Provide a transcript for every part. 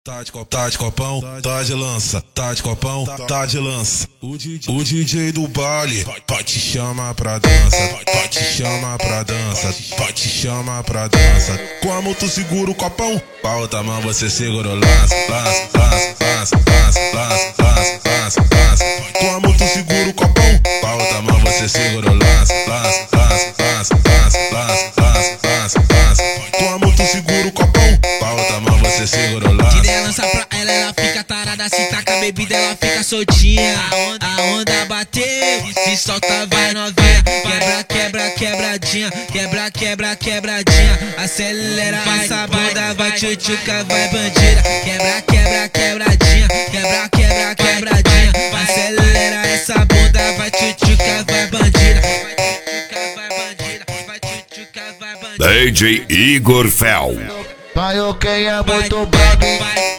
Tá de copão, tá de lança, tá de copão, tá de lança. O DJ do baile pode te chamar pra dança, pode te chamar pra dança, pode te chamar pra dança. Como tu segura o copão, com a outra mão você segura o lança, lança, lança, lança, lança, lança, lança, lança. Como tu segura o copão, com a outra mão você segura o lança, lança, lança, lança, lança, lança, lança, lança. Como tu segura o copão, com a outra mão você segura o lança. Lança pra ela fica tarada, se taca a bebida, ela fica soltinha. A onda bateu, se solta, vai novinha. Quebra, quebra, quebradinha, quebra, quebra, quebradinha. Acelera essa bunda, vai tchutchuca, vai bandida. Quebra, quebra, quebradinha, quebra, quebra, quebradinha. Acelera essa bunda, vai tchutchuca, vai bandida. Vai bandida, vai tchutchuca, vai bandida. DJ Igor Fel. Vai o quem é muito brabo.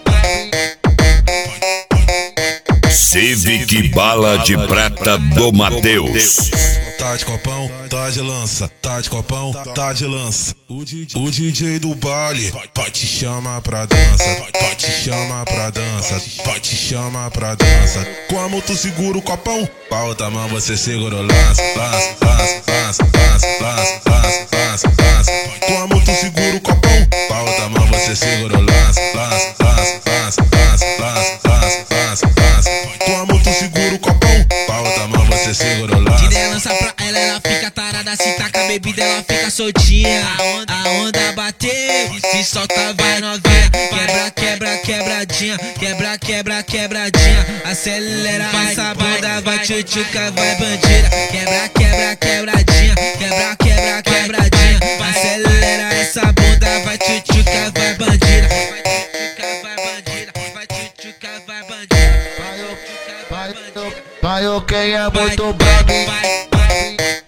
Civic Bala de Prata do Mateus. Tá de copão, tá de lança, tá de copão, tá de lança. O DJ do baile pode te chamar pra dança, pode te chamar pra dança, pode te chamar pra dança. Como tu segura o copão, com a outra mão você segura o lança, lança, lança, lança, lança, lança, lança, lança. Como tu segura o copão, com a outra mão você segura o lança, lança, lança, lança, lança, lança, lança, lança. Como tu segura o copão, com a outra mão você segura o lança. Lança pra ela fica tarada, se taca a bebida, ela fica soltinha. A onda bateu, se solta, vai novinha. Quebra, quebra, quebradinha, quebra, quebra, quebradinha. Acelera essa bunda, vai tchutchuca, vai bandida. Quebra, quebra, quebradinha, quebra, quebra, quebradinha. Acelera essa bunda, vai tchutchuca, vai bandida. Vai bandida, vai tchutchuca, vai bandida. Vai o quem é muito brabo.